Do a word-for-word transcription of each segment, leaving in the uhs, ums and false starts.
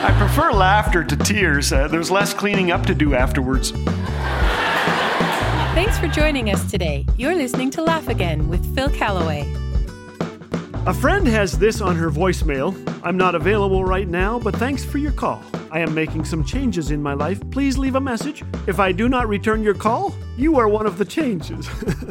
I prefer laughter to tears. Uh, there's less cleaning up to do afterwards. Thanks for joining us today. You're listening to Laugh Again with Phil Callaway. A friend has this on her voicemail. I'm not available right now, but thanks for your call. I am making some changes in my life. Please leave a message. If I do not return your call, you are one of the changes.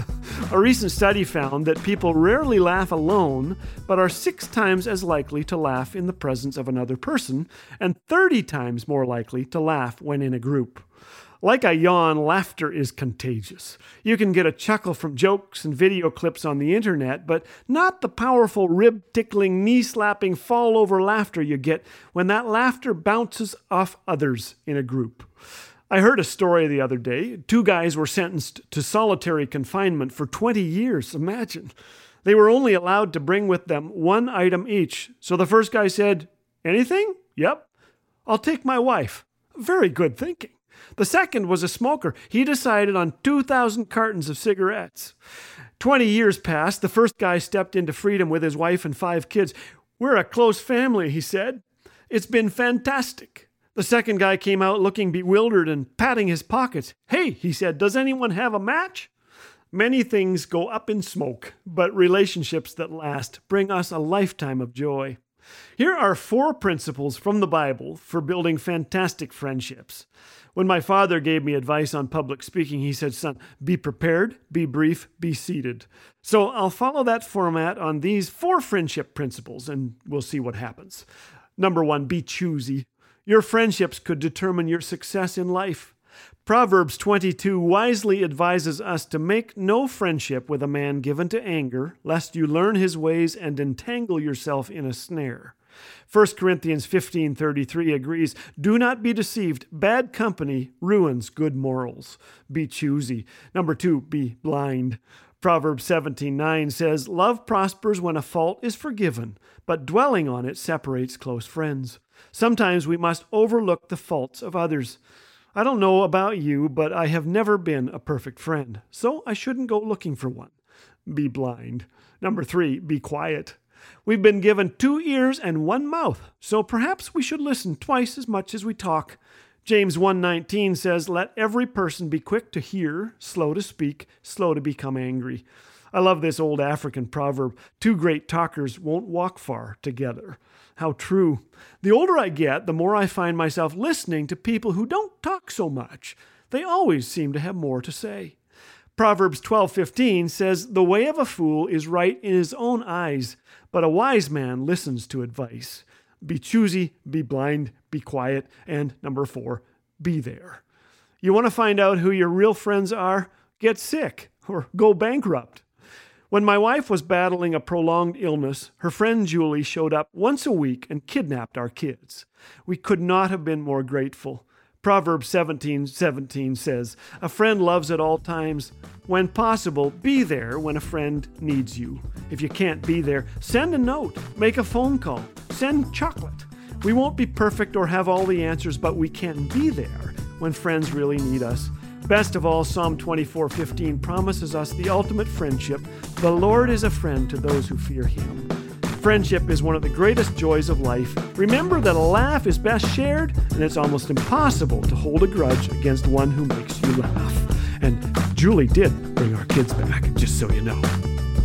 A recent study found that people rarely laugh alone, but are six times as likely to laugh in the presence of another person, and thirty times more likely to laugh when in a group. Like a yawn, laughter is contagious. You can get a chuckle from jokes and video clips on the internet, but not the powerful rib-tickling, knee-slapping, fall-over laughter you get when that laughter bounces off others in a group. I heard a story the other day. Two guys were sentenced to solitary confinement for twenty years. Imagine. They were only allowed to bring with them one item each. So the first guy said, "Anything? Yep. I'll take my wife." Very good thinking. The second was a smoker. He decided on two thousand cartons of cigarettes. Twenty years passed. The first guy stepped into freedom with his wife and five kids. "We're a close family," he said. "It's been fantastic." The second guy came out looking bewildered and patting his pockets. "Hey," he said, "does anyone have a match?" Many things go up in smoke, but relationships that last bring us a lifetime of joy. Here are four principles from the Bible for building fantastic friendships. When my father gave me advice on public speaking, he said, "Son, be prepared, be brief, be seated." So I'll follow that format on these four friendship principles, and we'll see what happens. Number one, be choosy. Your friendships could determine your success in life. Proverbs twenty-two wisely advises us to make no friendship with a man given to anger, lest you learn his ways and entangle yourself in a snare. First Corinthians fifteen thirty-three agrees, "Do not be deceived. Bad company ruins good morals." Be choosy. Number two, be blind. Proverbs seventeen nine says, "Love prospers when a fault is forgiven, but dwelling on it separates close friends." Sometimes we must overlook the faults of others. I don't know about you, but I have never been a perfect friend, so I shouldn't go looking for one. Be blind. Number three, be quiet. We've been given two ears and one mouth, so perhaps we should listen twice as much as we talk. James one nineteen says, "Let every person be quick to hear, slow to speak, slow to become angry." I love this old African proverb, "Two great talkers won't walk far together." How true. The older I get, the more I find myself listening to people who don't talk so much. They always seem to have more to say. Proverbs twelve fifteen says, "The way of a fool is right in his own eyes, but a wise man listens to advice." Be choosy, be blind, be quiet, and number four, be there. You want to find out who your real friends are? Get sick or go bankrupt. When my wife was battling a prolonged illness, her friend Julie showed up once a week and kidnapped our kids. We could not have been more grateful. Proverbs seventeen seventeen says, "A friend loves at all times. When possible, be there when a friend needs you. If you can't be there, send a note, make a phone call, send chocolate. We won't be perfect or have all the answers, but we can be there when friends really need us." Best of all, Psalm twenty-four fifteen promises us the ultimate friendship. The Lord is a friend to those who fear Him. Friendship is one of the greatest joys of life. Remember that a laugh is best shared, and it's almost impossible to hold a grudge against one who makes you laugh. And Julie did bring our kids back, just so you know.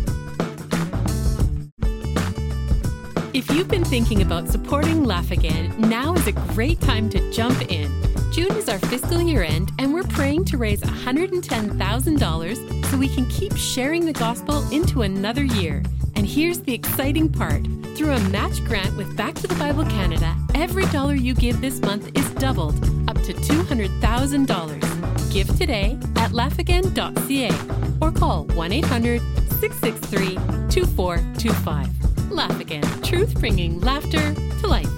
If you've been thinking about supporting Laugh Again, now is a great time to jump in. June is our fiscal year end, and we're praying to raise one hundred ten thousand dollars so we can keep sharing the gospel into another year. And here's the exciting part. Through a match grant with Back to the Bible Canada, every dollar you give this month is doubled, up to two hundred thousand dollars. Give today at laugh again dot c a or call one eight hundred six six three two four two five. Laugh Again, truth bringing laughter to life.